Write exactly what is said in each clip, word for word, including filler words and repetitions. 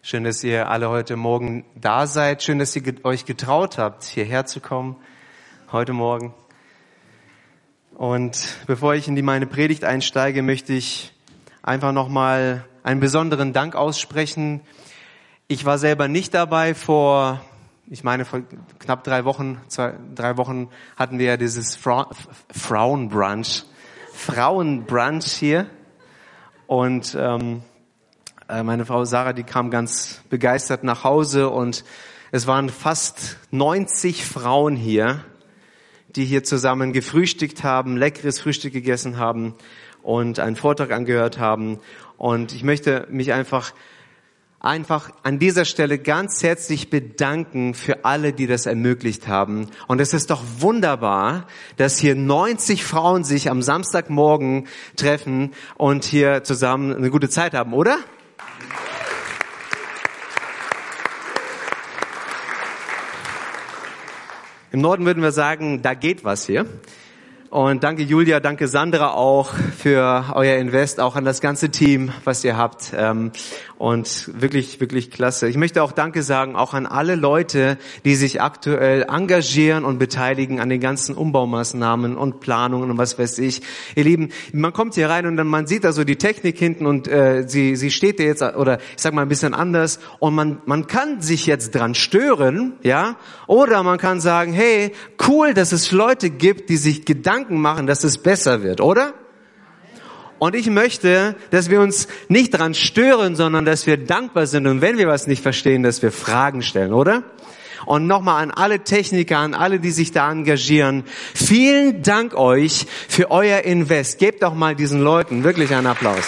Schön, dass ihr alle heute Morgen da seid. Schön, dass ihr euch getraut habt, hierher zu kommen heute Morgen. Und bevor ich in die meine Predigt einsteige, möchte ich einfach nochmal einen besonderen Dank aussprechen. Ich war selber nicht dabei vor, ich meine vor knapp drei Wochen, zwei, drei Wochen hatten wir ja dieses Fra- Frauenbrunch, Frauenbrunch hier. Und ähm, meine Frau Sarah, die kam ganz begeistert nach Hause und es waren fast neunzig Frauen hier, die hier zusammen gefrühstückt haben, leckeres Frühstück gegessen haben und einen Vortrag angehört haben. Und ich möchte mich einfach, einfach an dieser Stelle ganz herzlich bedanken für alle, die das ermöglicht haben. Und es ist doch wunderbar, dass hier neunzig Frauen sich am Samstagmorgen treffen und hier zusammen eine gute Zeit haben, oder? Im Norden würden wir sagen, da geht was hier. Und danke Julia, danke Sandra auch für euer Invest, auch an das ganze Team, was ihr habt. Und wirklich, wirklich klasse. Ich möchte auch Danke sagen, auch an alle Leute, die sich aktuell engagieren und beteiligen an den ganzen Umbaumaßnahmen und Planungen und was weiß ich. Ihr Lieben, man kommt hier rein und dann man sieht da so die Technik hinten und äh, sie sie steht da jetzt, oder ich sag mal ein bisschen anders. Und man man kann sich jetzt dran stören, ja, oder man kann sagen, hey, cool, dass es Leute gibt, die sich Gedanken machen, dass es besser wird, oder? Und ich möchte, dass wir uns nicht dran stören, sondern dass wir dankbar sind. Und wenn wir was nicht verstehen, dass wir Fragen stellen, oder? Und nochmal an alle Techniker, an alle, die sich da engagieren. Vielen Dank euch für euer Invest. Gebt doch mal diesen Leuten wirklich einen Applaus.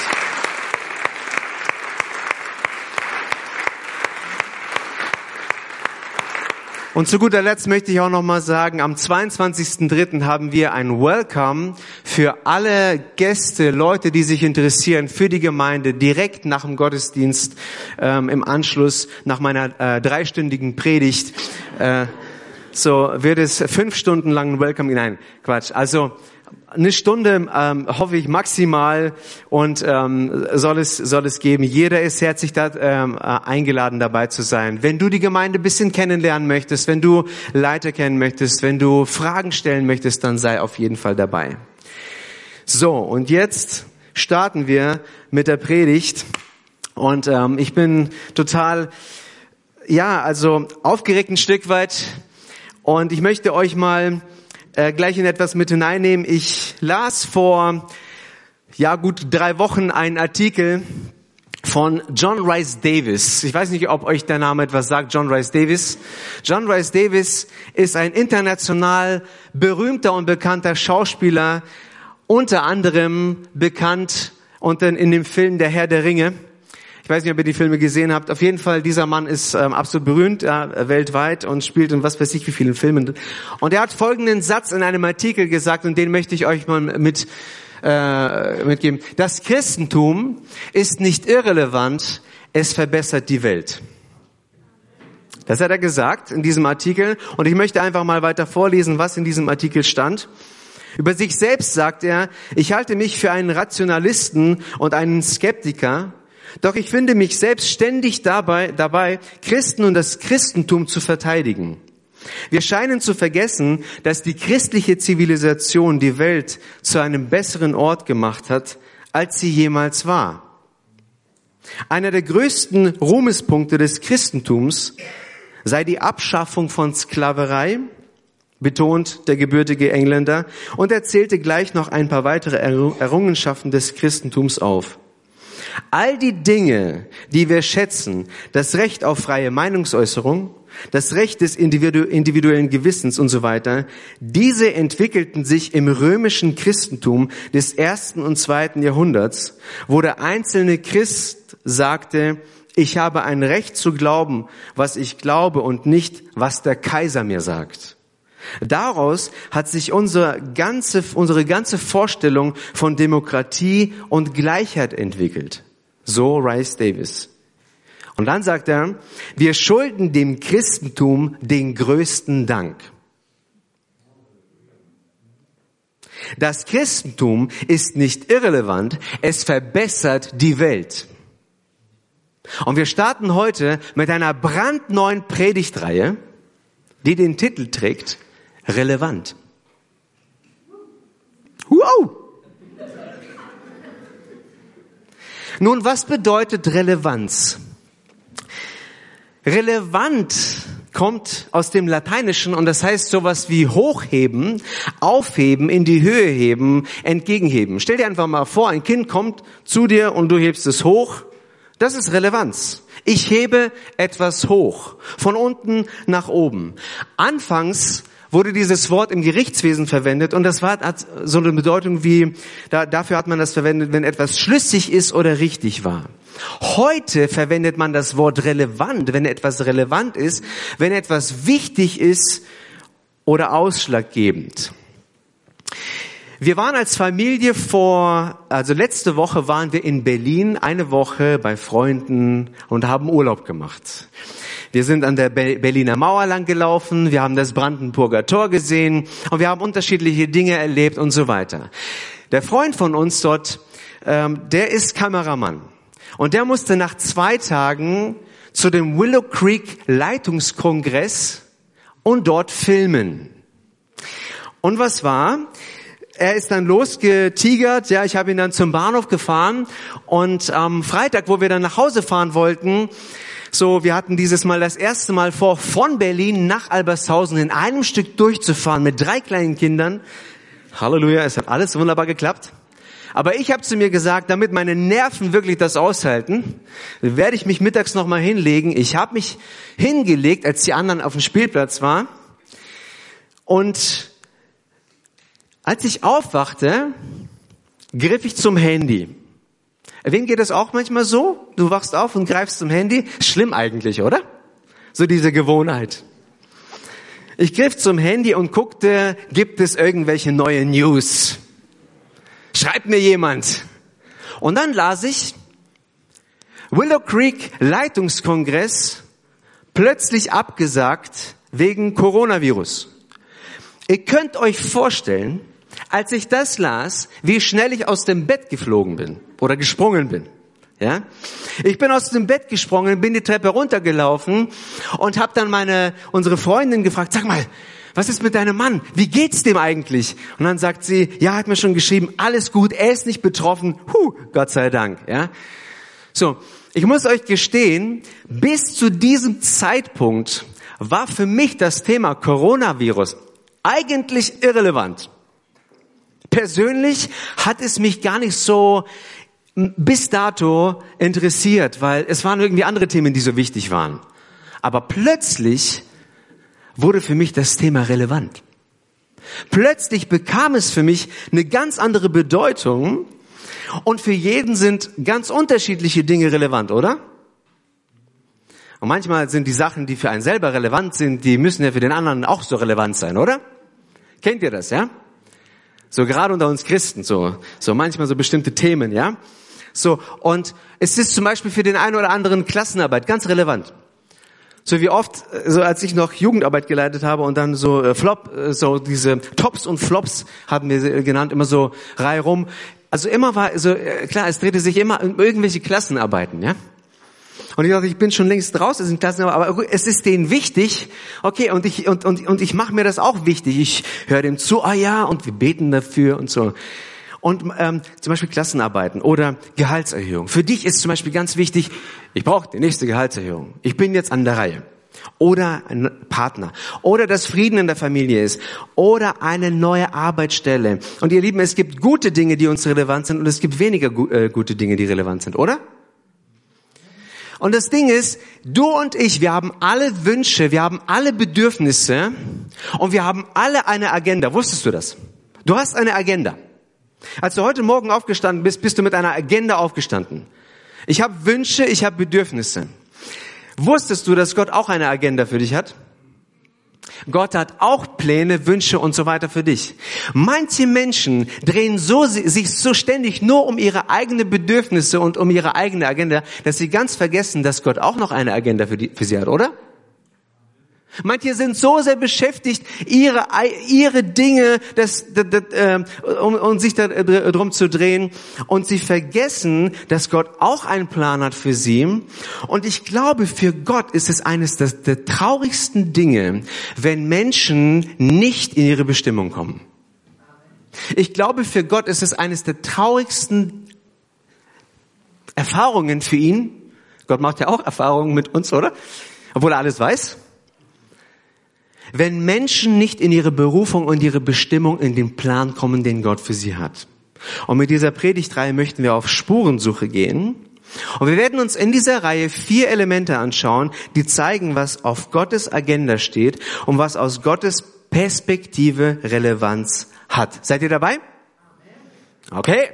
Und zu guter Letzt möchte ich auch noch mal sagen, am zweiundzwanzigsten dritten haben wir ein Welcome für alle Gäste, Leute, die sich interessieren für die Gemeinde, direkt nach dem Gottesdienst, ähm, im Anschluss nach meiner äh, dreistündigen Predigt. Äh, so wird es fünf Stunden lang ein Welcome. Nein, Quatsch. Also eine Stunde ähm, hoffe ich maximal und ähm, soll es soll es geben. Jeder ist herzlich da, ähm, eingeladen, dabei zu sein. Wenn du die Gemeinde ein bisschen kennenlernen möchtest, wenn du Leiter kennen möchtest, wenn du Fragen stellen möchtest, dann sei auf jeden Fall dabei. So, und jetzt starten wir mit der Predigt. Und ähm, ich bin total, ja, also aufgeregt ein Stück weit. Und ich möchte euch mal Äh, gleich in etwas mit hineinnehmen. Ich las vor, ja gut drei Wochen einen Artikel von John Rhys Davies. Ich weiß nicht, ob euch der Name etwas sagt, John Rhys Davies. John Rhys Davies ist ein international berühmter und bekannter Schauspieler, unter anderem bekannt unter, in dem Film Der Herr der Ringe. Ich weiß nicht, ob ihr die Filme gesehen habt. Auf jeden Fall, dieser Mann ist ähm, absolut berühmt äh, weltweit und spielt in was weiß ich wie vielen Filmen. Und er hat folgenden Satz in einem Artikel gesagt, und den möchte ich euch mal mit äh, mitgeben. Das Christentum ist nicht irrelevant, es verbessert die Welt. Das hat er gesagt in diesem Artikel. Und ich möchte einfach mal weiter vorlesen, was in diesem Artikel stand. Über sich selbst sagt er, ich halte mich für einen Rationalisten und einen Skeptiker. Doch ich finde mich selbst ständig dabei, dabei, Christen und das Christentum zu verteidigen. Wir scheinen zu vergessen, dass die christliche Zivilisation die Welt zu einem besseren Ort gemacht hat, als sie jemals war. Einer der größten Ruhmespunkte des Christentums sei die Abschaffung von Sklaverei, betont der gebürtige Engländer, und er zählte gleich noch ein paar weitere Errungenschaften des Christentums auf. All die Dinge, die wir schätzen, das Recht auf freie Meinungsäußerung, das Recht des individu- individuellen Gewissens und so weiter, diese entwickelten sich im römischen Christentum des ersten und zweiten Jahrhunderts, wo der einzelne Christ sagte, ich habe ein Recht zu glauben, was ich glaube und nicht, was der Kaiser mir sagt. Daraus hat sich unsere ganze, unsere ganze Vorstellung von Demokratie und Gleichheit entwickelt. So Rhys Davies. Und dann sagt er, wir schulden dem Christentum den größten Dank. Das Christentum ist nicht irrelevant, es verbessert die Welt. Und wir starten heute mit einer brandneuen Predigtreihe, die den Titel trägt, Relevant. Wow! Nun, was bedeutet Relevanz? Relevant kommt aus dem Lateinischen und das heißt sowas wie hochheben, aufheben, in die Höhe heben, entgegenheben. Stell dir einfach mal vor, ein Kind kommt zu dir und du hebst es hoch. Das ist Relevanz. Ich hebe etwas hoch, von unten nach oben. Anfangs wurde dieses Wort im Gerichtswesen verwendet und das war, hat so eine Bedeutung wie, da, dafür hat man das verwendet, wenn etwas schlüssig ist oder richtig war. Heute verwendet man das Wort relevant, wenn etwas relevant ist, wenn etwas wichtig ist oder ausschlaggebend. Wir waren als Familie vor, also letzte Woche waren wir in Berlin, eine Woche bei Freunden und haben Urlaub gemacht. Wir sind an der Berliner Mauer lang gelaufen, wir haben das Brandenburger Tor gesehen und wir haben unterschiedliche Dinge erlebt und so weiter. Der Freund von uns dort, ähm, der ist Kameramann und der musste nach zwei Tagen zu dem Willow Creek Leitungskongress und dort filmen. Und was war? Er ist dann losgetigert, ja, ich habe ihn dann zum Bahnhof gefahren und am Freitag, wo wir dann nach Hause fahren wollten, so, wir hatten dieses Mal das erste Mal vor, von Berlin nach Albershausen in einem Stück durchzufahren mit drei kleinen Kindern. Halleluja, es hat alles wunderbar geklappt. Aber ich habe zu mir gesagt, damit meine Nerven wirklich das aushalten, werde ich mich mittags nochmal hinlegen. Ich habe mich hingelegt, als die anderen auf dem Spielplatz waren. Und als ich aufwachte, griff ich zum Handy. Wem geht das auch manchmal so? Du wachst auf und greifst zum Handy. Schlimm eigentlich, oder? So diese Gewohnheit. Ich griff zum Handy und guckte, gibt es irgendwelche neue News? Schreibt mir jemand. Und dann las ich, Willow Creek Leitungskongress plötzlich abgesagt wegen Coronavirus. Ihr könnt euch vorstellen, als ich das las, wie schnell ich aus dem Bett geflogen bin oder gesprungen bin. Ja, ich bin aus dem Bett gesprungen, bin die Treppe runtergelaufen und habe dann meine unsere Freundin gefragt: Sag mal, was ist mit deinem Mann? Wie geht's dem eigentlich? Und dann sagt sie: Ja, hat mir schon geschrieben, alles gut, er ist nicht betroffen. Huh, Gott sei Dank. Ja, so. Ich muss euch gestehen, bis zu diesem Zeitpunkt war für mich das Thema Coronavirus eigentlich irrelevant. Persönlich hat es mich gar nicht so bis dato interessiert, weil es waren irgendwie andere Themen, die so wichtig waren. Aber plötzlich wurde für mich das Thema relevant. Plötzlich bekam es für mich eine ganz andere Bedeutung und für jeden sind ganz unterschiedliche Dinge relevant, oder? Und manchmal sind die Sachen, die für einen selber relevant sind, die müssen ja für den anderen auch so relevant sein, oder? Kennt ihr das, ja? So gerade unter uns Christen, so, so manchmal so bestimmte Themen, ja? So, und es ist zum Beispiel für den einen oder anderen Klassenarbeit ganz relevant. So wie oft, so als ich noch Jugendarbeit geleitet habe und dann so äh, Flop, äh, so diese Tops und Flops haben wir äh, genannt, immer so reihum. Also immer war, so äh, klar, es drehte sich immer um irgendwelche Klassenarbeiten, ja? Und ich dachte, ich bin schon längst raus, es sind Klassen, aber es ist denen wichtig. Okay, und ich und und und ich mache mir das auch wichtig. Ich höre dem zu, ah ja, und wir beten dafür und so. Und ähm, zum Beispiel Klassenarbeiten oder Gehaltserhöhung. Für dich ist zum Beispiel ganz wichtig, ich brauche die nächste Gehaltserhöhung. Ich bin jetzt an der Reihe. Oder ein Partner. Oder dass Frieden in der Familie ist. Oder eine neue Arbeitsstelle. Und ihr Lieben, es gibt gute Dinge, die uns relevant sind und es gibt weniger gu- äh, gute Dinge, die relevant sind, oder? Und das Ding ist, du und ich, wir haben alle Wünsche, wir haben alle Bedürfnisse und wir haben alle eine Agenda. Wusstest du das? Du hast eine Agenda. Als du heute Morgen aufgestanden bist, bist du mit einer Agenda aufgestanden. Ich habe Wünsche, ich habe Bedürfnisse. Wusstest du, dass Gott auch eine Agenda für dich hat? Gott hat auch Pläne, Wünsche und so weiter für dich. Manche Menschen drehen so, sich so ständig nur um ihre eigenen Bedürfnisse und um ihre eigene Agenda, dass sie ganz vergessen, dass Gott auch noch eine Agenda für, die, für sie hat, oder? Manche sind so sehr beschäftigt, ihre ihre Dinge, das, das, das, äh, um, um sich da drum zu drehen, und sie vergessen, dass Gott auch einen Plan hat für sie. Und ich glaube, für Gott ist es eines der, der traurigsten Dinge, wenn Menschen nicht in ihre Bestimmung kommen. Ich glaube, für Gott ist es eines der traurigsten Erfahrungen für ihn. Gott macht ja auch Erfahrungen mit uns, oder? Obwohl er alles weiß. Wenn Menschen nicht in ihre Berufung und ihre Bestimmung, in den Plan kommen, den Gott für sie hat. Und mit dieser Predigtreihe möchten wir auf Spurensuche gehen. Und wir werden uns in dieser Reihe vier Elemente anschauen, die zeigen, was auf Gottes Agenda steht und was aus Gottes Perspektive Relevanz hat. Seid ihr dabei? Okay.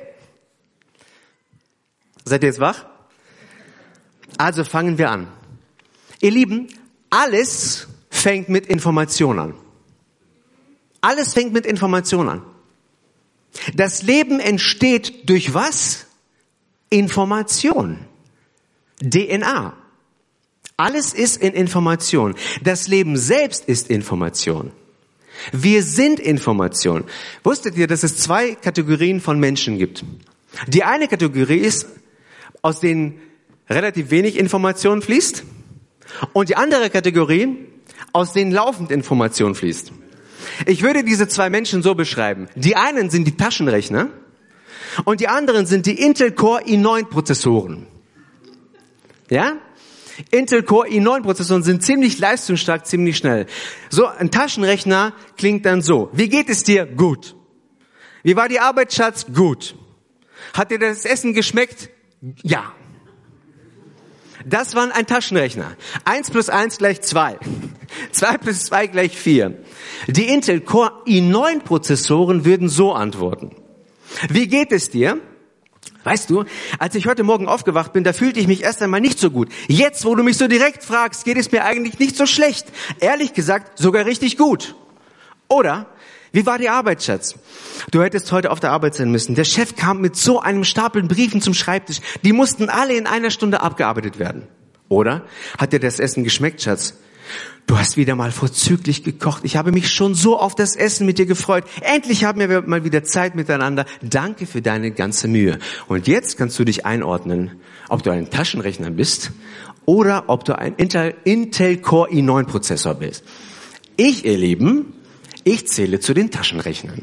Seid ihr jetzt wach? Also fangen wir an. Ihr Lieben, alles fängt mit Information an. Alles fängt mit Information an. Das Leben entsteht durch was? Information. D N A. Alles ist in Information. Das Leben selbst ist Information. Wir sind Information. Wusstet ihr, dass es zwei Kategorien von Menschen gibt? Die eine Kategorie ist, aus denen relativ wenig Information fließt, und die andere Kategorie, aus denen laufend Information fließt. Ich würde diese zwei Menschen so beschreiben. Die einen sind die Taschenrechner und die anderen sind die Intel Core i neun Prozessoren. Ja? Intel Core i neun Prozessoren sind ziemlich leistungsstark, ziemlich schnell. So, ein Taschenrechner klingt dann so. Wie geht es dir? Gut. Wie war die Arbeit, Schatz? Gut. Hat dir das Essen geschmeckt? Ja. Das war ein Taschenrechner. Eins plus eins gleich zwei. Zwei plus zwei gleich vier. Die Intel Core i neun Prozessoren würden so antworten. Wie geht es dir? Weißt du, als ich heute Morgen aufgewacht bin, da fühlte ich mich erst einmal nicht so gut. Jetzt, wo du mich so direkt fragst, geht es mir eigentlich nicht so schlecht. Ehrlich gesagt, sogar richtig gut. Oder, wie war die Arbeit, Schatz? Du hättest heute auf der Arbeit sein müssen. Der Chef kam mit so einem Stapel Briefen zum Schreibtisch. Die mussten alle in einer Stunde abgearbeitet werden. Oder, hat dir das Essen geschmeckt, Schatz? Du hast wieder mal vorzüglich gekocht. Ich habe mich schon so auf das Essen mit dir gefreut. Endlich haben wir mal wieder Zeit miteinander. Danke für deine ganze Mühe. Und jetzt kannst du dich einordnen, ob du ein Taschenrechner bist oder ob du ein Intel, Intel Core i neun Prozessor bist. Ich, ihr Lieben, ich zähle zu den Taschenrechnern.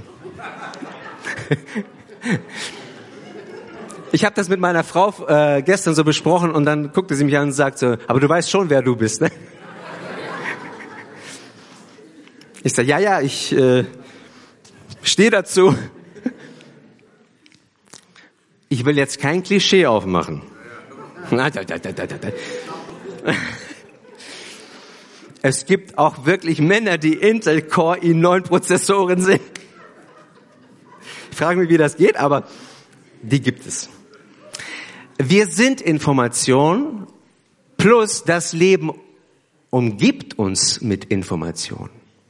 Ich habe das mit meiner Frau äh, gestern so besprochen und dann guckte sie mich an und sagte, aber du weißt schon, wer du bist, ne? Ich sage, ja, ja, ich äh, stehe dazu. Ich will jetzt kein Klischee aufmachen. Es gibt auch wirklich Männer, die Intel Core i neun Prozessoren sind. Ich frage mich, wie das geht, aber die gibt es. Wir sind Information, plus das Leben umgibt uns mit Information.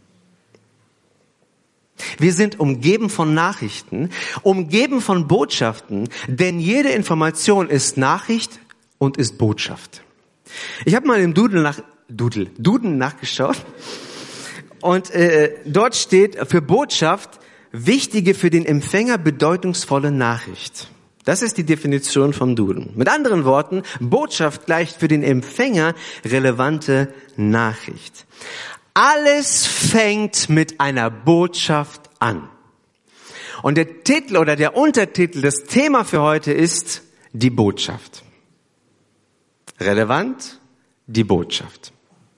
Wir sind umgeben von Nachrichten, umgeben von Botschaften, denn jede Information ist Nachricht und ist Botschaft. Ich habe mal im Duden nach Dudel, Duden nachgeschaut und äh, dort steht für Botschaft wichtige, für den Empfänger bedeutungsvolle Nachricht. Das ist die Definition vom Duden. Mit anderen Worten, Botschaft gleicht für den Empfänger relevante Nachricht. Alles fängt mit einer Botschaft an. Und der Titel oder der Untertitel, das Thema für heute ist die Botschaft. Relevant, die Botschaft.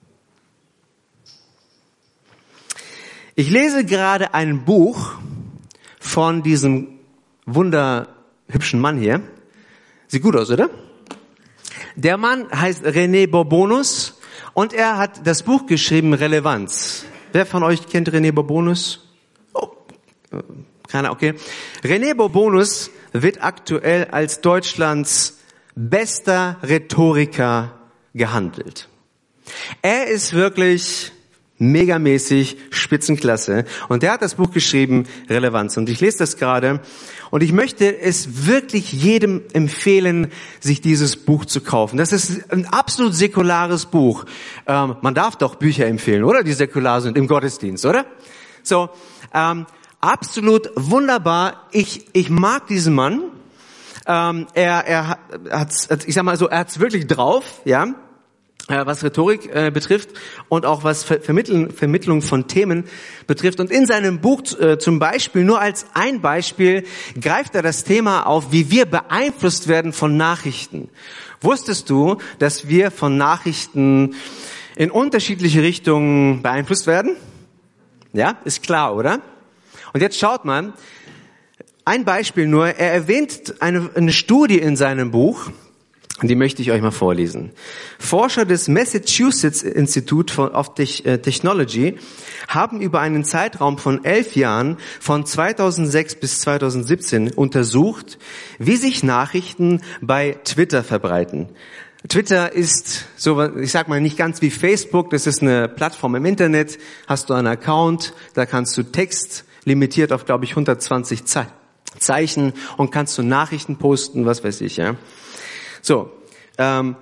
Ich lese gerade ein Buch von diesem wunderhübschen Mann hier. Sieht gut aus, oder? Der Mann heißt René Bourbonus und er hat das Buch geschrieben, Relevanz. Wer von euch kennt René Bourbonus? Oh, keiner, okay. René Bourbonus wird aktuell als Deutschlands bester Rhetoriker gehandelt. Er ist wirklich Megamäßig, Spitzenklasse. Und der hat das Buch geschrieben, Relevanz. Und ich lese das gerade. Und ich möchte es wirklich jedem empfehlen, sich dieses Buch zu kaufen. Das ist ein absolut säkulares Buch. Ähm, man darf doch Bücher empfehlen, oder? Die säkular sind im Gottesdienst, oder? So, ähm, absolut wunderbar. Ich, ich mag diesen Mann. Ähm, er, er hat, ich sag mal so, er hat's wirklich drauf, ja. Was Rhetorik äh, betrifft und auch was Ver- Vermitteln, Vermittlung von Themen betrifft. Und in seinem Buch äh, zum Beispiel, nur als ein Beispiel, greift er das Thema auf, wie wir beeinflusst werden von Nachrichten. Wusstest du, dass wir von Nachrichten in unterschiedliche Richtungen beeinflusst werden? Ja, ist klar, oder? Und jetzt schaut mal, ein Beispiel nur, er erwähnt eine, eine Studie in seinem Buch, und die möchte ich euch mal vorlesen. Forscher des Massachusetts Institute of Technology haben über einen Zeitraum von elf Jahren von zweitausendsechs bis zweitausendsiebzehn untersucht, wie sich Nachrichten bei Twitter verbreiten. Twitter ist so, ich sag mal, nicht ganz wie Facebook. Das ist eine Plattform im Internet. Hast du einen Account, da kannst du Text limitiert auf, glaube ich, hundertzwanzig Ze- Zeichen und kannst du Nachrichten posten, was weiß ich, ja. So, ähm,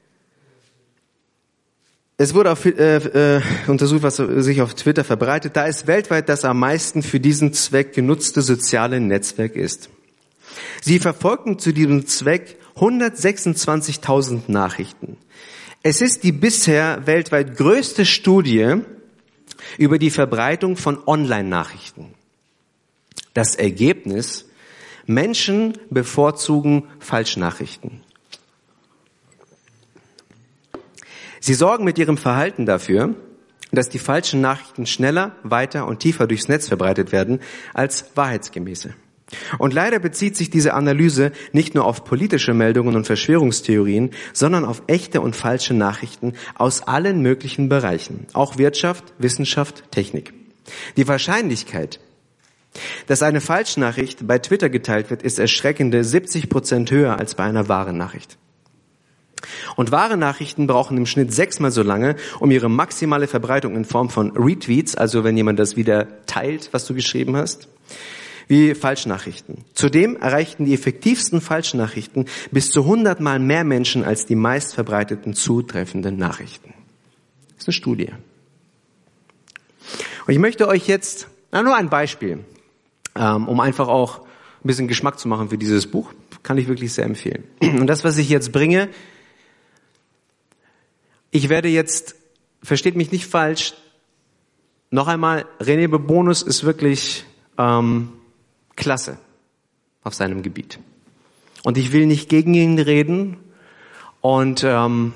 es wurde auf, äh, äh, untersucht, was sich auf Twitter verbreitet, da es weltweit das am meisten für diesen Zweck genutzte soziale Netzwerk ist. Sie verfolgten zu diesem Zweck hundertsechsundzwanzigtausend Nachrichten. Es ist die bisher weltweit größte Studie über die Verbreitung von Online-Nachrichten. Das Ergebnis: Menschen bevorzugen Falschnachrichten. Sie sorgen mit ihrem Verhalten dafür, dass die falschen Nachrichten schneller, weiter und tiefer durchs Netz verbreitet werden als wahrheitsgemäße. Und leider bezieht sich diese Analyse nicht nur auf politische Meldungen und Verschwörungstheorien, sondern auf echte und falsche Nachrichten aus allen möglichen Bereichen, auch Wirtschaft, Wissenschaft, Technik. Die Wahrscheinlichkeit, dass eine Falschnachricht bei Twitter geteilt wird, ist erschreckende siebzig Prozent höher als bei einer wahren Nachricht. Und wahre Nachrichten brauchen im Schnitt sechsmal so lange, um ihre maximale Verbreitung in Form von Retweets, also wenn jemand das wieder teilt, was du geschrieben hast, wie Falschnachrichten. Zudem erreichten die effektivsten Falschnachrichten bis zu hundertmal mehr Menschen als die meist verbreiteten zutreffenden Nachrichten. Das ist eine Studie. Und ich möchte euch jetzt, na, nur ein Beispiel, ähm, um einfach auch ein bisschen Geschmack zu machen für dieses Buch, kann ich wirklich sehr empfehlen. Und das, was ich jetzt bringe, ich werde jetzt, versteht mich nicht falsch, noch einmal, René Bourbonus ist wirklich ähm, klasse auf seinem Gebiet. Und ich will nicht gegen ihn reden, und ähm,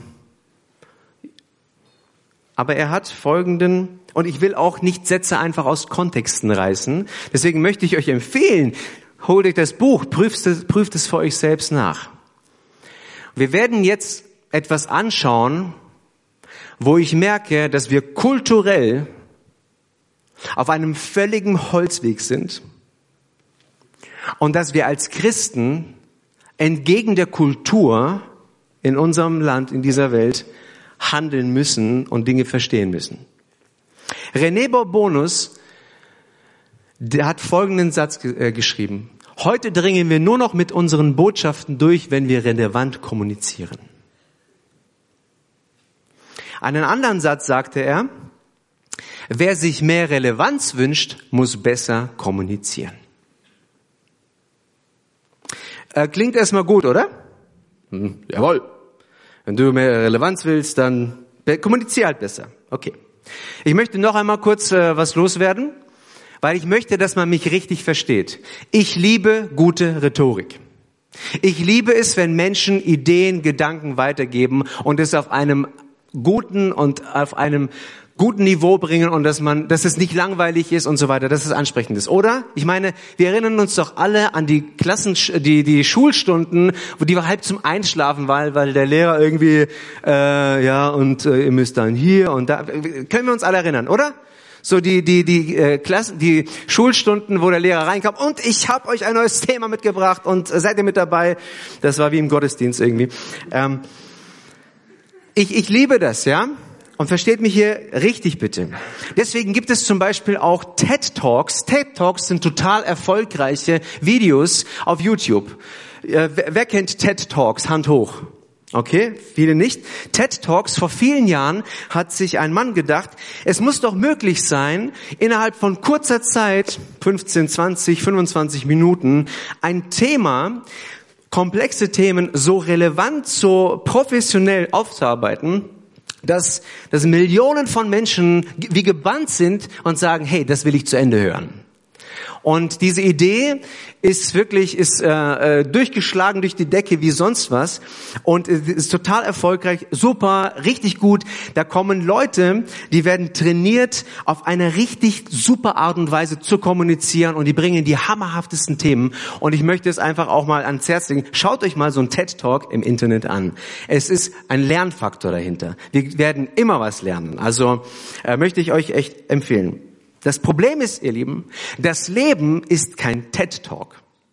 aber er hat folgenden, und ich will auch nicht Sätze einfach aus Kontexten reißen, deswegen möchte ich euch empfehlen, holt euch das Buch, prüft es, prüft es für euch selbst nach. Wir werden jetzt etwas anschauen, wo ich merke, dass wir kulturell auf einem völligen Holzweg sind und dass wir als Christen entgegen der Kultur in unserem Land, in dieser Welt handeln müssen und Dinge verstehen müssen. René Bourbonus, der hat folgenden Satz äh, geschrieben: Heute dringen wir nur noch mit unseren Botschaften durch, wenn wir relevant kommunizieren. Einen anderen Satz sagte er: Wer sich mehr Relevanz wünscht, muss besser kommunizieren. Äh, klingt erstmal gut, oder? Hm, jawohl. Wenn du mehr Relevanz willst, dann be- kommunizier halt besser. Okay. Ich möchte noch einmal kurz äh, was loswerden, weil ich möchte, dass man mich richtig versteht. Ich liebe gute Rhetorik. Ich liebe es, wenn Menschen Ideen, Gedanken weitergeben und es auf einem guten und auf einem guten Niveau bringen und dass man, dass es nicht langweilig ist und so weiter, dass es ansprechend ist, oder? Ich meine, wir erinnern uns doch alle an die Klassen, die die Schulstunden, wo die halb zum Einschlafen waren, weil der Lehrer irgendwie, äh, ja, und äh, ihr müsst dann hier und da, können wir uns alle erinnern, oder? So die die die äh, Klassen, die Schulstunden, wo der Lehrer reinkam und ich habe euch ein neues Thema mitgebracht und äh, seid ihr mit dabei? Das war wie im Gottesdienst irgendwie. Ähm, ich ich liebe das, ja. Und versteht mich hier richtig bitte. Deswegen gibt es zum Beispiel auch TED Talks. TED Talks sind total erfolgreiche Videos auf YouTube. Äh, wer, wer kennt TED Talks? Hand hoch. Okay, viele nicht. TED Talks, vor vielen Jahren hat sich ein Mann gedacht, es muss doch möglich sein, innerhalb von kurzer Zeit, fünfzehn, zwanzig, fünfundzwanzig Minuten, ein Thema, komplexe Themen so relevant, so professionell aufzuarbeiten, dass, dass Millionen von Menschen wie gebannt sind und sagen, hey, das will ich zu Ende hören. Und diese Idee ist wirklich ist äh, durchgeschlagen durch die Decke wie sonst was und ist total erfolgreich, super, richtig gut. Da kommen Leute, die werden trainiert, auf eine richtig super Art und Weise zu kommunizieren und die bringen die hammerhaftesten Themen. Und ich möchte es einfach auch mal ans Herz legen. Schaut euch mal so ein TED Talk im Internet an. Es ist ein Lernfaktor dahinter. Wir werden immer was lernen. Also äh, möchte ich euch echt empfehlen. Das Problem ist, ihr Lieben, das Leben ist kein TED Talk.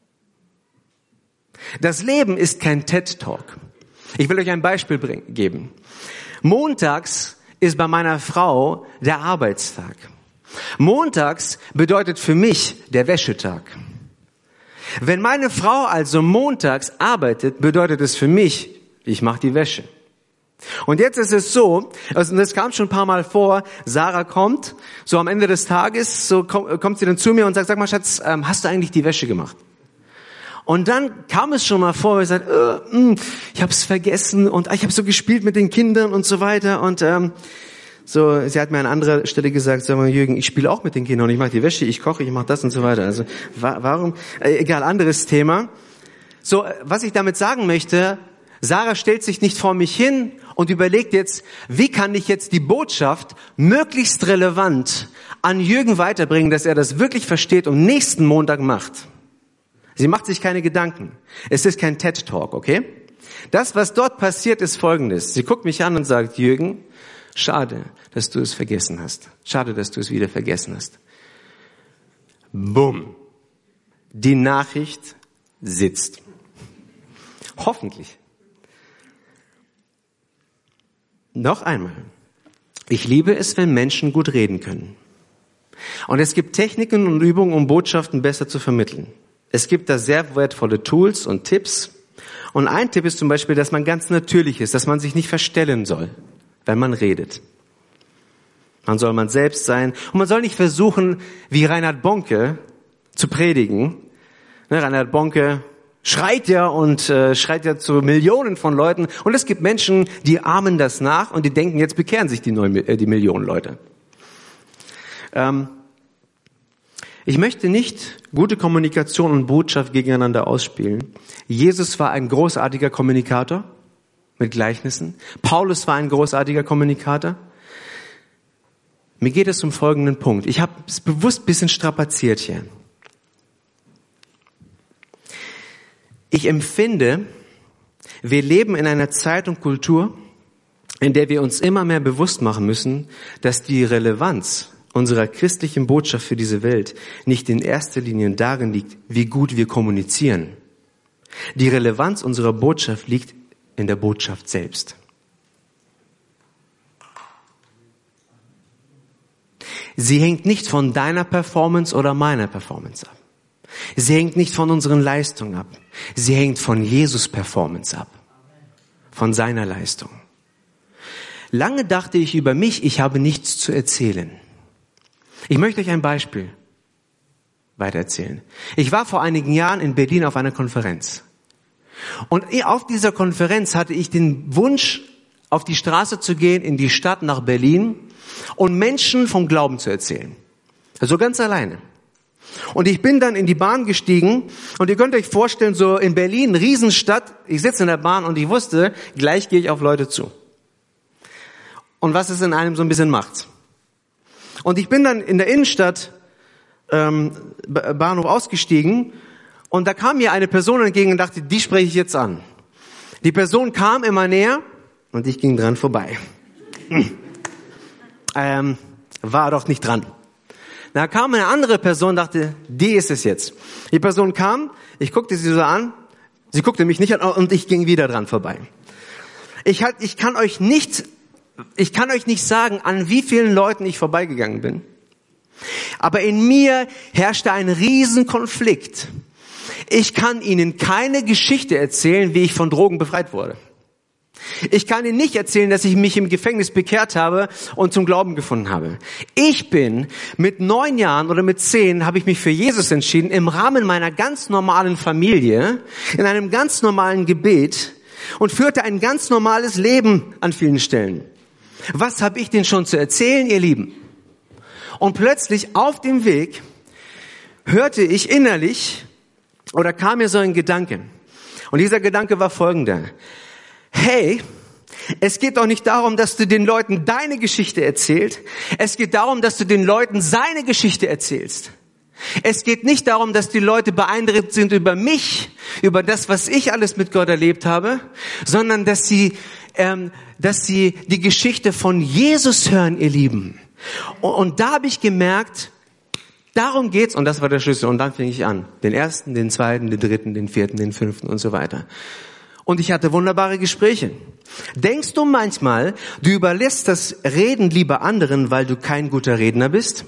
Das Leben ist kein TED Talk. Ich will euch ein Beispiel bringen, geben. Montags ist bei meiner Frau der Arbeitstag. Montags bedeutet für mich der Wäschetag. Wenn meine Frau also montags arbeitet, bedeutet es für mich, ich mache die Wäsche. Und jetzt ist es so, also das kam schon ein paar Mal vor, Sarah kommt, so am Ende des Tages, so kommt, kommt sie dann zu mir und sagt, sag mal Schatz, ähm, hast du eigentlich die Wäsche gemacht? Und dann kam es schon mal vor, ich sagt, äh, mh, ich habe es vergessen und ich habe so gespielt mit den Kindern und so weiter und ähm, so, sie hat mir an anderer Stelle gesagt, sag mal Jürgen, ich spiele auch mit den Kindern und ich mache die Wäsche, ich koche, ich mache das und so weiter. Also wa- warum? Äh, egal, anderes Thema. So, was ich damit sagen möchte, Sarah stellt sich nicht vor mich hin und überlegt jetzt, wie kann ich jetzt die Botschaft möglichst relevant an Jürgen weiterbringen, dass er das wirklich versteht und nächsten Montag macht. Sie macht sich keine Gedanken. Es ist kein TED Talk, okay? Das, was dort passiert, ist Folgendes. Sie guckt mich an und sagt, Jürgen, schade, dass du es vergessen hast. Schade, dass du es wieder vergessen hast. Bumm. Die Nachricht sitzt. Hoffentlich. Noch einmal. Ich liebe es, wenn Menschen gut reden können. Und es gibt Techniken und Übungen, um Botschaften besser zu vermitteln. Es gibt da sehr wertvolle Tools und Tipps. Und ein Tipp ist zum Beispiel, dass man ganz natürlich ist, dass man sich nicht verstellen soll, wenn man redet. Man soll man selbst sein. Und man soll nicht versuchen, wie Reinhard Bonke zu predigen. Ne, Reinhard Bonke schreit ja und äh, schreit ja zu Millionen von Leuten. Und es gibt Menschen, die ahmen das nach und die denken, jetzt bekehren sich die, neun, äh, die Millionen Leute. Ähm, ich möchte nicht gute Kommunikation und Botschaft gegeneinander ausspielen. Jesus war ein großartiger Kommunikator mit Gleichnissen. Paulus war ein großartiger Kommunikator. Mir geht es um folgenden Punkt. Ich habe es bewusst ein bisschen strapaziert hier. Ich empfinde, wir leben in einer Zeit und Kultur, in der wir uns immer mehr bewusst machen müssen, dass die Relevanz unserer christlichen Botschaft für diese Welt nicht in erster Linie darin liegt, wie gut wir kommunizieren. Die Relevanz unserer Botschaft liegt in der Botschaft selbst. Sie hängt nicht von deiner Performance oder meiner Performance ab. Sie hängt nicht von unseren Leistungen ab. Sie hängt von Jesus' Performance ab. Von seiner Leistung. Lange dachte ich über mich, ich habe nichts zu erzählen. Ich möchte euch ein Beispiel weitererzählen. Ich war vor einigen Jahren in Berlin auf einer Konferenz. Und auf dieser Konferenz hatte ich den Wunsch, auf die Straße zu gehen, in die Stadt nach Berlin und Menschen vom Glauben zu erzählen. Also ganz alleine. Und ich bin dann in die Bahn gestiegen und ihr könnt euch vorstellen, so in Berlin, Riesenstadt, ich sitze in der Bahn und ich wusste, gleich gehe ich auf Leute zu. Und was es in einem so ein bisschen macht. Und ich bin dann in der Innenstadt ähm, Bahnhof ausgestiegen und da kam mir eine Person entgegen und dachte, die spreche ich jetzt an. Die Person kam immer näher und ich ging dran vorbei. ähm, war doch nicht dran. Da kam eine andere Person und dachte, die ist es jetzt. Die Person kam, ich guckte sie so an, sie guckte mich nicht an und ich ging wieder dran vorbei. Ich, halt, ich kann euch nicht ich kann euch nicht sagen, an wie vielen Leuten ich vorbeigegangen bin. Aber in mir herrschte ein Riesenkonflikt. Ich kann Ihnen keine Geschichte erzählen, wie ich von Drogen befreit wurde. Ich kann Ihnen nicht erzählen, dass ich mich im Gefängnis bekehrt habe und zum Glauben gefunden habe. Ich bin mit neun Jahren oder mit zehn habe ich mich für Jesus entschieden, im Rahmen meiner ganz normalen Familie, in einem ganz normalen Gebet und führte ein ganz normales Leben an vielen Stellen. Was habe ich denn schon zu erzählen, ihr Lieben? Und plötzlich auf dem Weg hörte ich innerlich oder kam mir so ein Gedanke. Und dieser Gedanke war folgender. Hey, es geht doch nicht darum, dass du den Leuten deine Geschichte erzählst. Es geht darum, dass du den Leuten seine Geschichte erzählst. Es geht nicht darum, dass die Leute beeindruckt sind über mich, über das, was ich alles mit Gott erlebt habe, sondern dass sie, ähm, dass sie die Geschichte von Jesus hören, ihr Lieben. Und, und da habe ich gemerkt, darum geht's, und das war der Schlüssel. Und dann fing ich an. Den ersten, den zweiten, den dritten, den vierten, den fünften und so weiter. Und ich hatte wunderbare Gespräche. Denkst du manchmal, du überlässt das Reden lieber anderen, weil du kein guter Redner bist?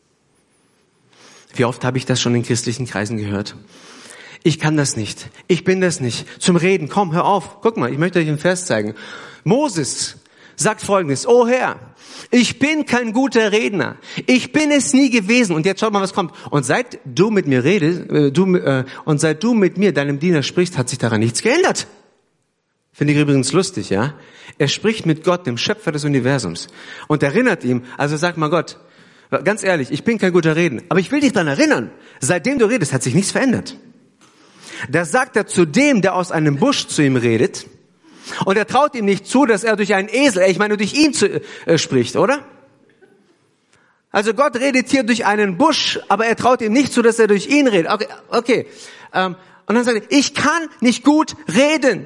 Wie oft habe ich das schon in christlichen Kreisen gehört? Ich kann das nicht. Ich bin das nicht. Zum Reden, komm, hör auf. Guck mal, ich möchte euch einen Vers zeigen. Moses sagt Folgendes. O Herr, ich bin kein guter Redner. Ich bin es nie gewesen. Und jetzt schaut mal, was kommt. Und seit du mit mir redest, äh, du, äh, und seit du mit mir, deinem Diener, sprichst, hat sich daran nichts geändert. Finde ich übrigens lustig, ja? Er spricht mit Gott, dem Schöpfer des Universums, und erinnert ihm, also sag mal Gott, ganz ehrlich, ich bin kein guter Redner, aber ich will dich daran erinnern, seitdem du redest, hat sich nichts verändert. Da sagt er zu dem, der aus einem Busch zu ihm redet, und er traut ihm nicht zu, dass er durch einen Esel, ich meine durch ihn zu, äh, spricht, oder? Also Gott redet hier durch einen Busch, aber er traut ihm nicht zu, dass er durch ihn redet. Okay, okay. Ähm, und dann sagt er, ich kann nicht gut reden.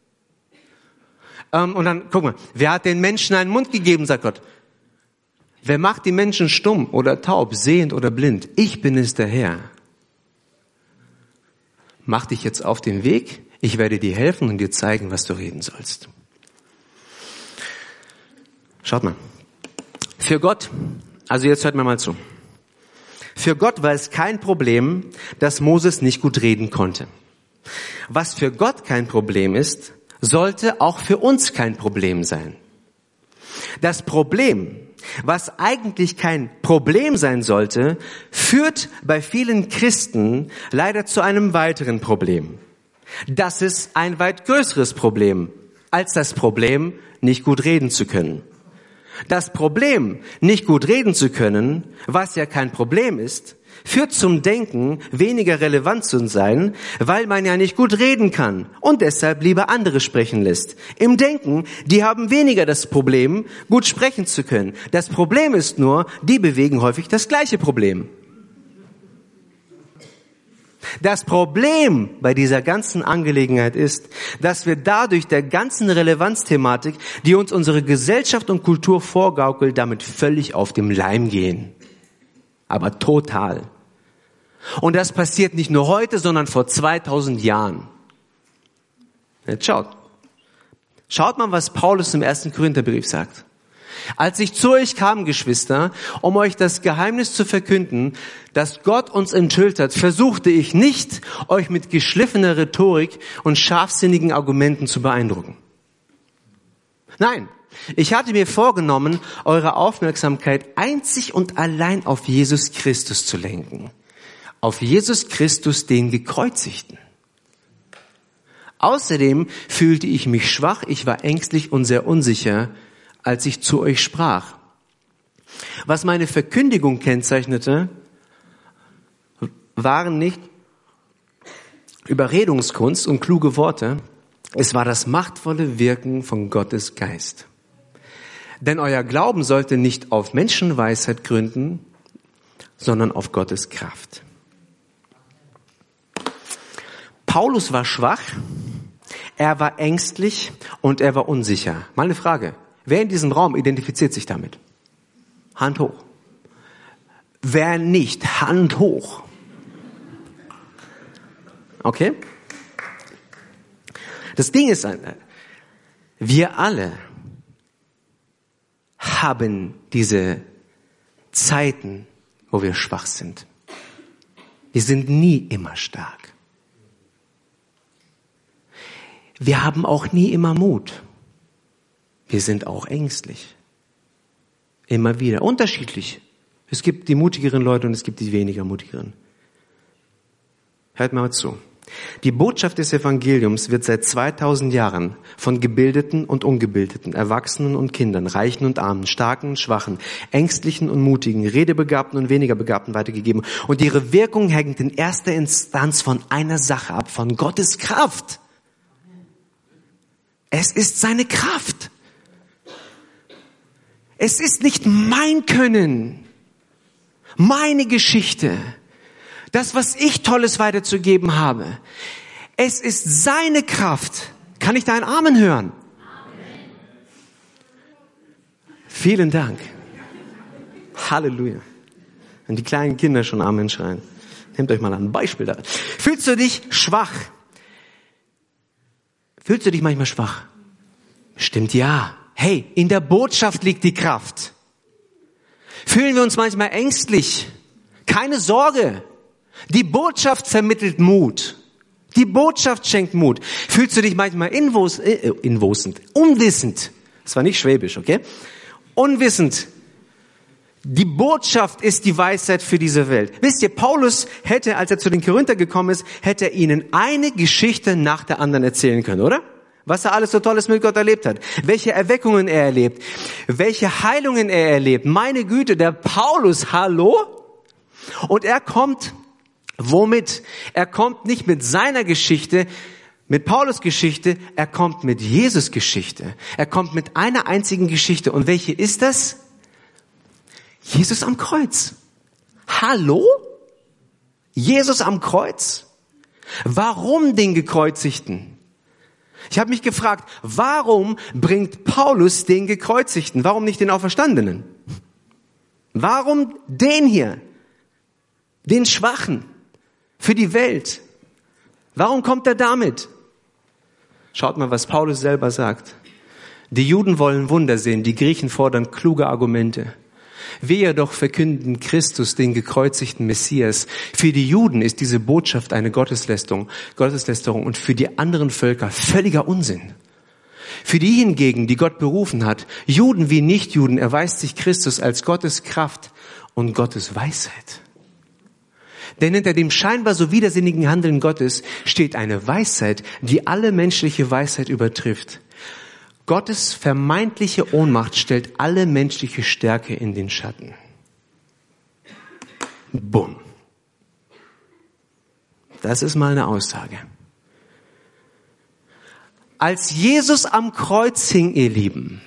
Ähm, und dann, guck mal, wer hat den Menschen einen Mund gegeben, sagt Gott. Wer macht die Menschen stumm oder taub, sehend oder blind? Ich bin es, der Herr. Mach dich jetzt auf den Weg, ich werde dir helfen und dir zeigen, was du reden sollst. Schaut mal. Für Gott, also jetzt hört mir mal zu. Für Gott war es kein Problem, dass Moses nicht gut reden konnte. Was für Gott kein Problem ist, sollte auch für uns kein Problem sein. Das Problem, was eigentlich kein Problem sein sollte, führt bei vielen Christen leider zu einem weiteren Problem. Das ist ein weit größeres Problem als das Problem, nicht gut reden zu können. Das Problem, nicht gut reden zu können, was ja kein Problem ist, führt zum Denken, weniger relevant zu sein, weil man ja nicht gut reden kann und deshalb lieber andere sprechen lässt. Im Denken, die haben weniger das Problem, gut sprechen zu können. Das Problem ist nur, die bewegen häufig das gleiche Problem. Das Problem bei dieser ganzen Angelegenheit ist, dass wir dadurch der ganzen Relevanzthematik, die uns unsere Gesellschaft und Kultur vorgaukelt, damit völlig auf dem Leim gehen. Aber total. Und das passiert nicht nur heute, sondern vor zweitausend Jahren. Jetzt schaut. Schaut mal, was Paulus im ersten Korintherbrief sagt. Als ich zu euch kam, Geschwister, um euch das Geheimnis zu verkünden, das Gott uns enthüllt hat, versuchte ich nicht, euch mit geschliffener Rhetorik und scharfsinnigen Argumenten zu beeindrucken. Nein. Ich hatte mir vorgenommen, eure Aufmerksamkeit einzig und allein auf Jesus Christus zu lenken. Auf Jesus Christus, den Gekreuzigten. Außerdem fühlte ich mich schwach, ich war ängstlich und sehr unsicher, als ich zu euch sprach. Was meine Verkündigung kennzeichnete, waren nicht Überredungskunst und kluge Worte, es war das machtvolle Wirken von Gottes Geist. Denn euer Glauben sollte nicht auf Menschenweisheit gründen, sondern auf Gottes Kraft. Paulus war schwach, er war ängstlich und er war unsicher. Mal eine Frage. Wer in diesem Raum identifiziert sich damit? Hand hoch. Wer nicht? Hand hoch. Okay? Das Ding ist, wir alle haben diese Zeiten, wo wir schwach sind. Wir sind nie immer stark. Wir haben auch nie immer Mut. Wir sind auch ängstlich. Immer wieder. Unterschiedlich. Es gibt die mutigeren Leute und es gibt die weniger mutigeren. Hört mal zu. Die Botschaft des Evangeliums wird seit zweitausend Jahren von Gebildeten und Ungebildeten, Erwachsenen und Kindern, Reichen und Armen, Starken und Schwachen, Ängstlichen und Mutigen, Redebegabten und weniger Begabten weitergegeben. Und ihre Wirkung hängt in erster Instanz von einer Sache ab, von Gottes Kraft. Es ist seine Kraft. Es ist nicht mein Können, meine Geschichte, das, was ich Tolles weiterzugeben habe. Es ist seine Kraft. Kann ich deinen Amen hören? Amen. Vielen Dank. Halleluja. Wenn die kleinen Kinder schon Amen schreien, nehmt euch mal ein Beispiel da. Fühlst du dich schwach? Fühlst du dich manchmal schwach? Stimmt, ja. Hey, in der Botschaft liegt die Kraft. Fühlen wir uns manchmal ängstlich? Keine Sorge. Die Botschaft vermittelt Mut. Die Botschaft schenkt Mut. Fühlst du dich manchmal inwos, äh, inwosend, unwissend? Das war nicht schwäbisch, okay? Unwissend. Die Botschaft ist die Weisheit für diese Welt. Wisst ihr, Paulus hätte, als er zu den Korinther gekommen ist, hätte er ihnen eine Geschichte nach der anderen erzählen können, oder? Was er alles so Tolles mit Gott erlebt hat. Welche Erweckungen er erlebt. Welche Heilungen er erlebt. Meine Güte, der Paulus, hallo? Und er kommt, womit? Er kommt nicht mit seiner Geschichte, mit Paulus Geschichte, er kommt mit Jesus Geschichte. Er kommt mit einer einzigen Geschichte. Und welche ist das? Jesus am Kreuz. Hallo? Jesus am Kreuz? Warum den Gekreuzigten? Ich habe mich gefragt, warum bringt Paulus den Gekreuzigten? Warum nicht den Auferstandenen? Warum den hier? Den Schwachen? Für die Welt? Warum kommt er damit? Schaut mal, was Paulus selber sagt. Die Juden wollen Wunder sehen, die Griechen fordern kluge Argumente. Wir jedoch verkünden Christus, den gekreuzigten Messias. Für die Juden ist diese Botschaft eine Gotteslästerung, Gotteslästerung und für die anderen Völker völliger Unsinn. Für die hingegen, die Gott berufen hat, Juden wie Nichtjuden, erweist sich Christus als Gottes Kraft und Gottes Weisheit. Denn hinter dem scheinbar so widersinnigen Handeln Gottes steht eine Weisheit, die alle menschliche Weisheit übertrifft. Gottes vermeintliche Ohnmacht stellt alle menschliche Stärke in den Schatten. Bumm. Das ist mal eine Aussage. Als Jesus am Kreuz hing, ihr Lieben,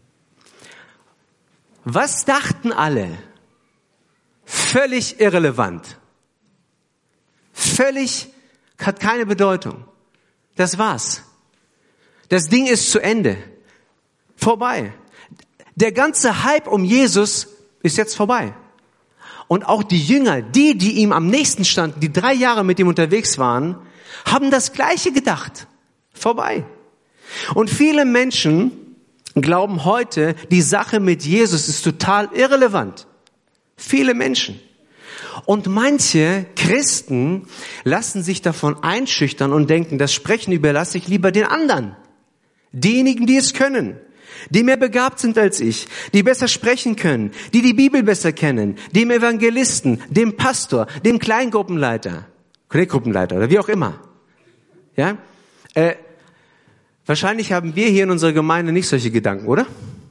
was dachten alle? Völlig irrelevant. Völlig, hat keine Bedeutung. Das war's. Das Ding ist zu Ende. Vorbei. Der ganze Hype um Jesus ist jetzt vorbei. Und auch die Jünger, die, die ihm am nächsten standen, die drei Jahre mit ihm unterwegs waren, haben das Gleiche gedacht. Vorbei. Und viele Menschen glauben heute, die Sache mit Jesus ist total irrelevant. Viele Menschen. Und manche Christen lassen sich davon einschüchtern und denken, das Sprechen überlasse ich lieber den anderen. Diejenigen, die es können, die mehr begabt sind als ich, die besser sprechen können, die die Bibel besser kennen, dem Evangelisten, dem Pastor, dem Kleingruppenleiter, Kleingruppen-Leiter oder wie auch immer. Ja? Äh, wahrscheinlich haben wir hier in unserer Gemeinde nicht solche Gedanken, oder?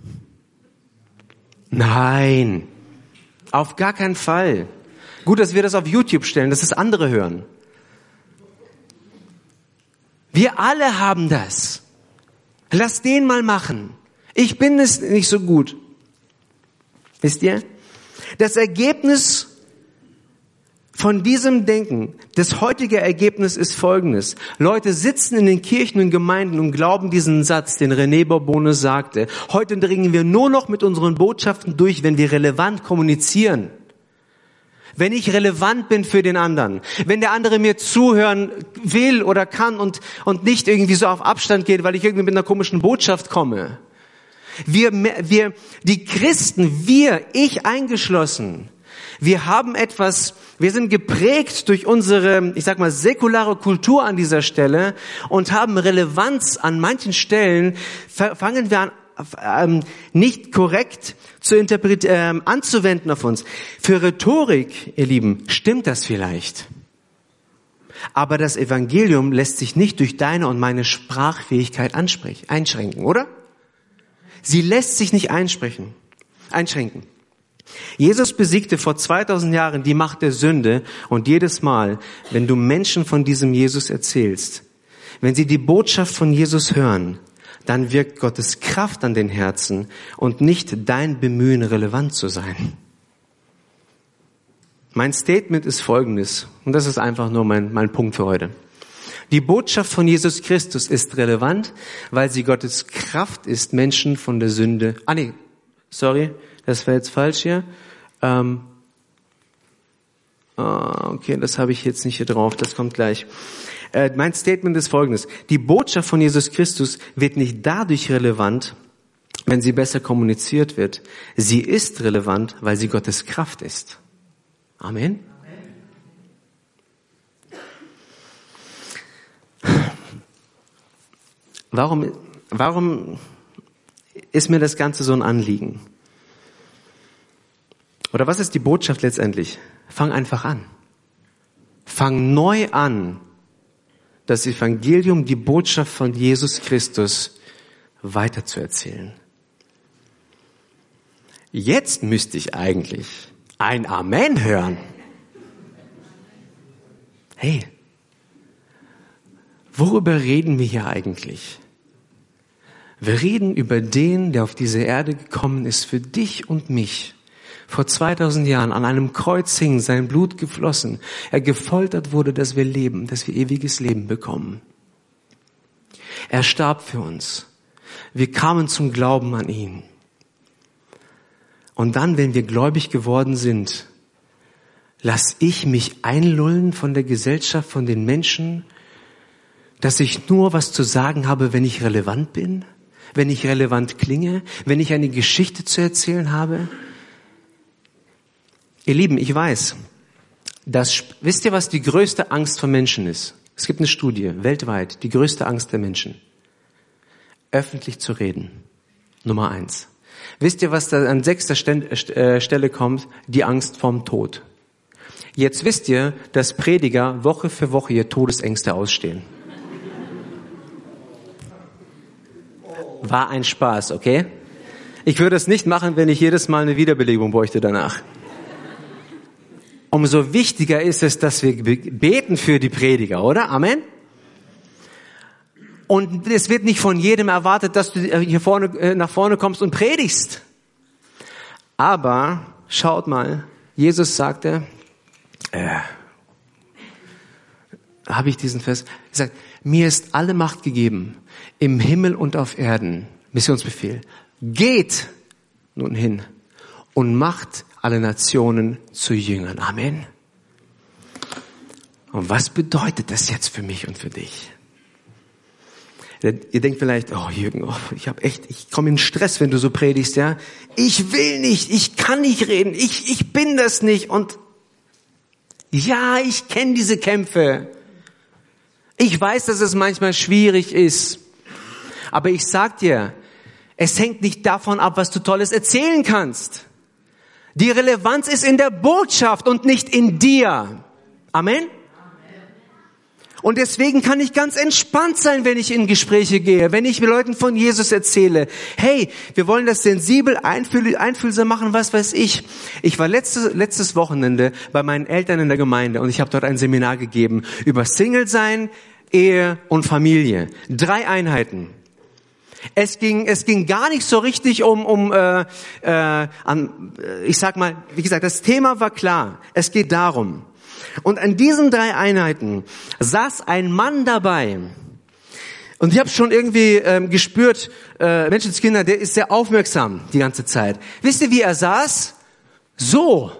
Nein, auf gar keinen Fall. Gut, dass wir das auf YouTube stellen, dass es andere hören. Wir alle haben das. Lass den mal machen. Ich bin es nicht so gut. Wisst ihr? Das Ergebnis von diesem Denken, das heutige Ergebnis ist folgendes. Leute sitzen in den Kirchen und Gemeinden und glauben diesen Satz, den René Bourbonne sagte. Heute dringen wir nur noch mit unseren Botschaften durch, wenn wir relevant kommunizieren. Wenn ich relevant bin für den anderen, wenn der andere mir zuhören will oder kann und, und nicht irgendwie so auf Abstand geht, weil ich irgendwie mit einer komischen Botschaft komme. Wir, wir, die Christen, wir, ich eingeschlossen, wir haben etwas, wir sind geprägt durch unsere, ich sag mal, säkulare Kultur an dieser Stelle und haben Relevanz an manchen Stellen, fangen wir an, ähm, nicht korrekt zu interpretieren, ähm, anzuwenden auf uns. Für Rhetorik, ihr Lieben, stimmt das vielleicht. Aber das Evangelium lässt sich nicht durch deine und meine Sprachfähigkeit ansprechen, einschränken, oder? Sie lässt sich nicht einsprechen, einschränken. Jesus besiegte vor zweitausend Jahren die Macht der Sünde und jedes Mal, wenn du Menschen von diesem Jesus erzählst, wenn sie die Botschaft von Jesus hören, dann wirkt Gottes Kraft an den Herzen und nicht dein Bemühen, relevant zu sein. Mein Statement ist folgendes, und das ist einfach nur mein, mein Punkt für heute. Die Botschaft von Jesus Christus ist relevant, weil sie Gottes Kraft ist, Menschen von der Sünde... Ah nee, sorry, das war jetzt falsch hier. Ähm, okay, das habe ich jetzt nicht hier drauf, das kommt gleich. Äh, mein Statement ist folgendes. Die Botschaft von Jesus Christus wird nicht dadurch relevant, wenn sie besser kommuniziert wird. Sie ist relevant, weil sie Gottes Kraft ist. Amen. Warum, warum ist mir das Ganze so ein Anliegen? Oder was ist die Botschaft letztendlich? Fang einfach an. Fang neu an, das Evangelium, die Botschaft von Jesus Christus weiterzuerzählen. Jetzt müsste ich eigentlich ein Amen hören. Hey, worüber reden wir hier eigentlich? Wir reden über den, der auf diese Erde gekommen ist, für dich und mich. Vor zweitausend Jahren an einem Kreuz hing, sein Blut geflossen. Er gefoltert wurde, dass wir leben, dass wir ewiges Leben bekommen. Er starb für uns. Wir kamen zum Glauben an ihn. Und dann, wenn wir gläubig geworden sind, lass ich mich einlullen von der Gesellschaft, von den Menschen, dass ich nur was zu sagen habe, wenn ich relevant bin, wenn ich relevant klinge, wenn ich eine Geschichte zu erzählen habe. Ihr Lieben, ich weiß, dass, wisst ihr, was die größte Angst von Menschen ist? Es gibt eine Studie, weltweit, die größte Angst der Menschen. Öffentlich zu reden. Nummer eins. Wisst ihr, was da an sechster Stelle kommt? Die Angst vorm Tod. Jetzt wisst ihr, dass Prediger Woche für Woche ihr Todesängste ausstehen. War ein Spaß, okay? Ich würde es nicht machen, wenn ich jedes Mal eine Wiederbelebung bräuchte danach. Umso wichtiger ist es, dass wir beten für die Prediger, oder? Amen? Und es wird nicht von jedem erwartet, dass du hier vorne, nach vorne kommst und predigst. Aber, schaut mal, Jesus sagte, äh, habe ich diesen Vers, er sagt, mir ist alle Macht gegeben, im Himmel und auf Erden, Missionsbefehl, geht nun hin und macht alle Nationen zu Jüngern. Amen. Und was bedeutet das jetzt für mich und für dich? Ihr denkt vielleicht, oh Jürgen, oh, ich habe echt, ich komme in Stress, wenn du so predigst, ja. Ich will nicht, ich kann nicht reden, ich ich bin das nicht. Und ja, ich kenne diese Kämpfe. Ich weiß, dass es manchmal schwierig ist. Aber ich sag dir, es hängt nicht davon ab, was du Tolles erzählen kannst. Die Relevanz ist in der Botschaft und nicht in dir. Amen? Und deswegen kann ich ganz entspannt sein, wenn ich in Gespräche gehe, wenn ich mit Leuten von Jesus erzähle. Hey, wir wollen das sensibel, einfühl, einfühlsam machen, was weiß ich. Ich war letztes, letztes Wochenende bei meinen Eltern in der Gemeinde und ich habe dort ein Seminar gegeben über Single-Sein, Ehe und Familie. Drei Einheiten. Es ging, es ging gar nicht so richtig um, um, äh, äh, an, ich sag mal, wie gesagt, das Thema war klar. Es geht darum. Und an diesen drei Einheiten saß ein Mann dabei. Und ich habe schon irgendwie ähm, gespürt, äh, Menschenskinder, der ist sehr aufmerksam die ganze Zeit. Wisst ihr, wie er saß? So.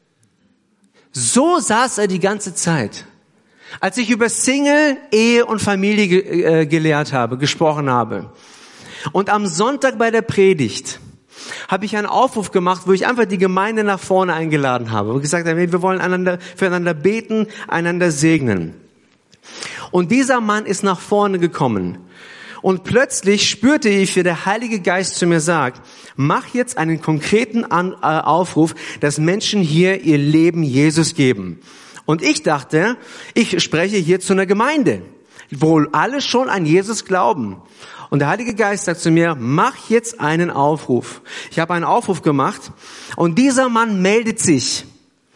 So saß er die ganze Zeit. Als ich über Single, Ehe und Familie ge- äh, gelehrt habe, gesprochen habe. Und am Sonntag bei der Predigt habe ich einen Aufruf gemacht, wo ich einfach die Gemeinde nach vorne eingeladen habe und gesagt habe, wir wollen einander, füreinander beten, einander segnen. Und dieser Mann ist nach vorne gekommen. Und plötzlich spürte ich, wie der Heilige Geist zu mir sagt, mach jetzt einen konkreten An- äh, Aufruf, dass Menschen hier ihr Leben Jesus geben. Und ich dachte, ich spreche hier zu einer Gemeinde, wo alle schon an Jesus glauben. Und der Heilige Geist sagt zu mir, mach jetzt einen Aufruf. Ich habe einen Aufruf gemacht und dieser Mann meldet sich.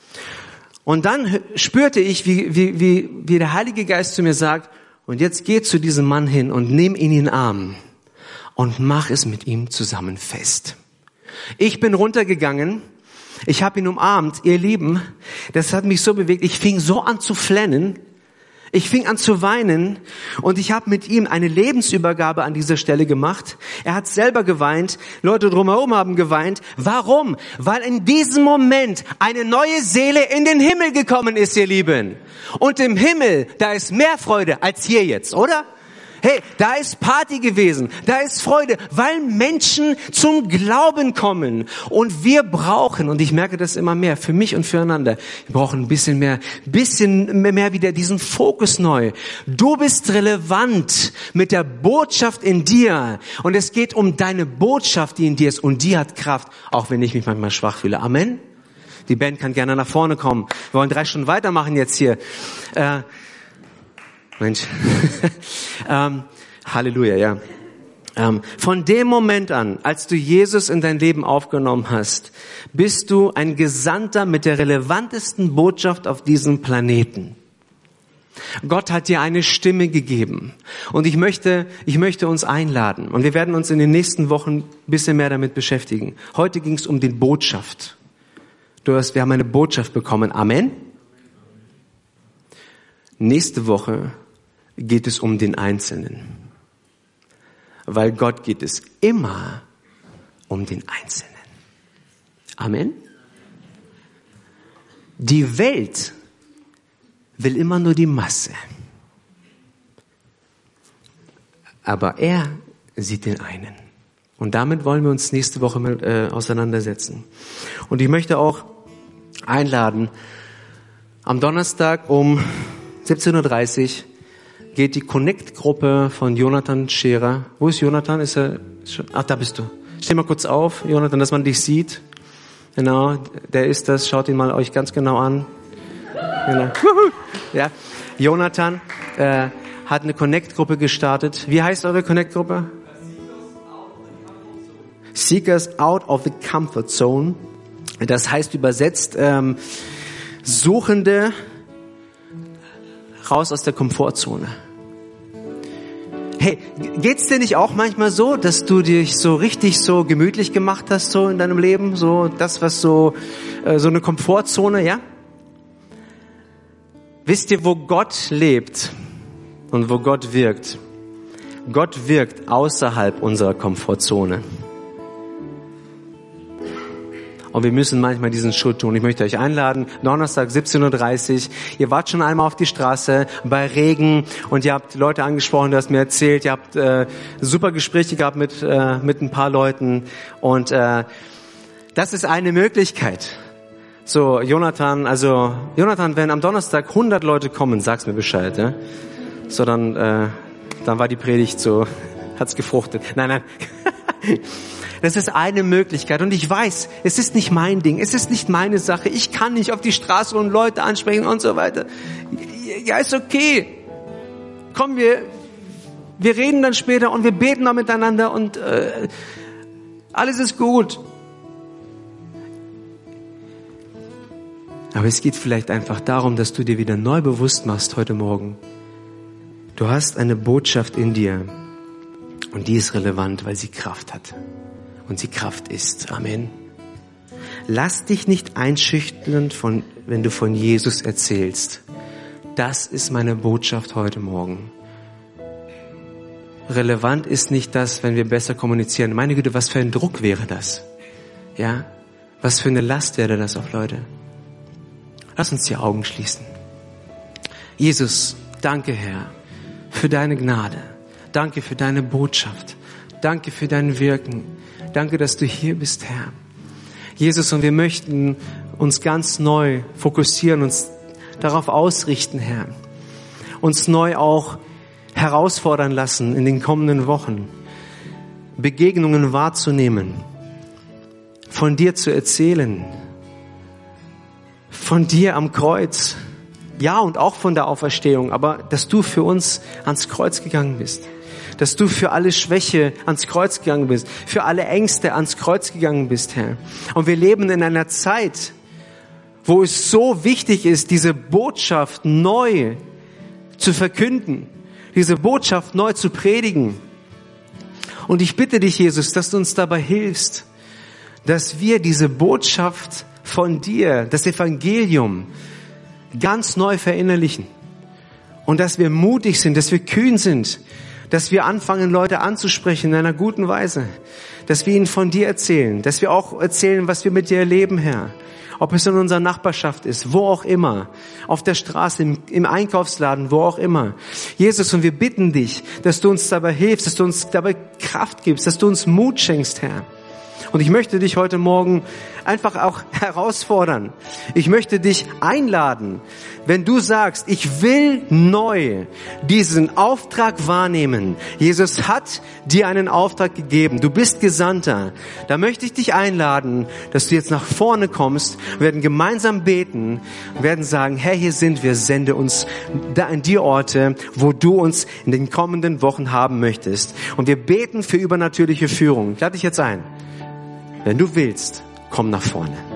Und dann spürte ich, wie, wie, wie, wie der Heilige Geist zu mir sagt, und jetzt geh zu diesem Mann hin und nimm ihn in den Arm und mach es mit ihm zusammen fest. Ich bin runtergegangen, ich habe ihn umarmt, ihr Lieben, das hat mich so bewegt, ich fing so an zu flennen, ich fing an zu weinen und ich habe mit ihm eine Lebensübergabe an dieser Stelle gemacht. Er hat selber geweint, Leute drumherum haben geweint. Warum? Weil in diesem Moment eine neue Seele in den Himmel gekommen ist, ihr Lieben. Und im Himmel, da ist mehr Freude als hier jetzt, oder? Hey, da ist Party gewesen, da ist Freude, weil Menschen zum Glauben kommen. Und wir brauchen, und ich merke das immer mehr, für mich und füreinander, wir brauchen ein bisschen mehr, bisschen mehr wieder diesen Fokus neu. Du bist relevant mit der Botschaft in dir. Und es geht um deine Botschaft, die in dir ist. Und die hat Kraft, auch wenn ich mich manchmal schwach fühle. Amen? Die Band kann gerne nach vorne kommen. Wir wollen drei Stunden weitermachen jetzt hier. Äh, Mensch, ähm, Halleluja, ja. Ähm, von dem Moment an, als du Jesus in dein Leben aufgenommen hast, bist du ein Gesandter mit der relevantesten Botschaft auf diesem Planeten. Gott hat dir eine Stimme gegeben und ich möchte, ich möchte uns einladen und wir werden uns in den nächsten Wochen ein bisschen mehr damit beschäftigen. Heute ging es um die Botschaft. Du hast, wir haben eine Botschaft bekommen. Amen. Nächste Woche geht es um den Einzelnen. Weil Gott geht es immer um den Einzelnen. Amen. Die Welt will immer nur die Masse. Aber er sieht den einen. Und damit wollen wir uns nächste Woche mal, äh, auseinandersetzen. Und ich möchte auch einladen, am Donnerstag um siebzehn Uhr dreißig geht die Connect-Gruppe von Jonathan Scherer. Wo ist Jonathan? Ist er schon? Ach, da bist du. Steh mal kurz auf, Jonathan, dass man dich sieht. Genau, der ist das. Schaut ihn mal euch ganz genau an. Genau. Ja, Jonathan äh, hat eine Connect-Gruppe gestartet. Wie heißt eure Connect-Gruppe? Seekers out of the comfort zone. Das heißt übersetzt ähm, Suchende raus aus der Komfortzone. Hey, geht's dir nicht auch manchmal so, dass du dich so richtig so gemütlich gemacht hast so in deinem Leben, so das was so äh, so eine Komfortzone, ja? Wisst ihr, wo Gott lebt und wo Gott wirkt? Gott wirkt außerhalb unserer Komfortzone. Und wir müssen manchmal diesen Schritt tun. Ich möchte euch einladen, Donnerstag siebzehn Uhr dreißig. Ihr wart schon einmal auf die Straße bei Regen und ihr habt Leute angesprochen, du hast mir erzählt, ihr habt äh, super Gespräche gehabt mit äh, mit ein paar Leuten. Und äh, das ist eine Möglichkeit. So, Jonathan, also Jonathan, wenn am Donnerstag hundert Leute kommen, sag's mir Bescheid. Ja? So, dann, äh, dann war die Predigt so, hat's gefruchtet. Nein, nein. Das ist eine Möglichkeit. Und ich weiß, es ist nicht mein Ding. Es ist nicht meine Sache. Ich kann nicht auf die Straße und Leute ansprechen und so weiter. Ja, ist okay. Komm, wir, wir reden dann später und wir beten noch miteinander und äh, alles ist gut. Aber es geht vielleicht einfach darum, dass du dir wieder neu bewusst machst heute Morgen. Du hast eine Botschaft in dir und die ist relevant, weil sie Kraft hat. Und sie Kraft ist. Amen. Lass dich nicht einschüchtern, von, wenn du von Jesus erzählst. Das ist meine Botschaft heute Morgen. Relevant ist nicht das, wenn wir besser kommunizieren. Meine Güte, was für ein Druck wäre das? Ja? Was für eine Last wäre das auf Leute? Lass uns die Augen schließen. Jesus, danke Herr für deine Gnade. Danke für deine Botschaft. Danke für dein Wirken. Danke, dass du hier bist, Herr. Jesus, und wir möchten uns ganz neu fokussieren, uns darauf ausrichten, Herr. Uns neu auch herausfordern lassen in den kommenden Wochen, Begegnungen wahrzunehmen, von dir zu erzählen, von dir am Kreuz, ja, und auch von der Auferstehung, aber dass du für uns ans Kreuz gegangen bist, dass du für alle Schwäche ans Kreuz gegangen bist, für alle Ängste ans Kreuz gegangen bist, Herr. Und wir leben in einer Zeit, wo es so wichtig ist, diese Botschaft neu zu verkünden, diese Botschaft neu zu predigen. Und ich bitte dich, Jesus, dass du uns dabei hilfst, dass wir diese Botschaft von dir, das Evangelium, ganz neu verinnerlichen. Und dass wir mutig sind, dass wir kühn sind, dass wir anfangen, Leute anzusprechen in einer guten Weise, dass wir ihnen von dir erzählen, dass wir auch erzählen, was wir mit dir erleben, Herr. Ob es in unserer Nachbarschaft ist, wo auch immer, auf der Straße, im, im Einkaufsladen, wo auch immer. Jesus, und wir bitten dich, dass du uns dabei hilfst, dass du uns dabei Kraft gibst, dass du uns Mut schenkst, Herr. Und ich möchte dich heute Morgen einfach auch herausfordern. Ich möchte dich einladen, wenn du sagst, ich will neu diesen Auftrag wahrnehmen. Jesus hat dir einen Auftrag gegeben. Du bist Gesandter. Da möchte ich dich einladen, dass du jetzt nach vorne kommst. Wir werden gemeinsam beten und werden sagen, Herr, hier sind wir, sende uns da in die Orte, wo du uns in den kommenden Wochen haben möchtest. Und wir beten für übernatürliche Führung. Ich lade dich jetzt ein. Wenn du willst, komm nach vorne.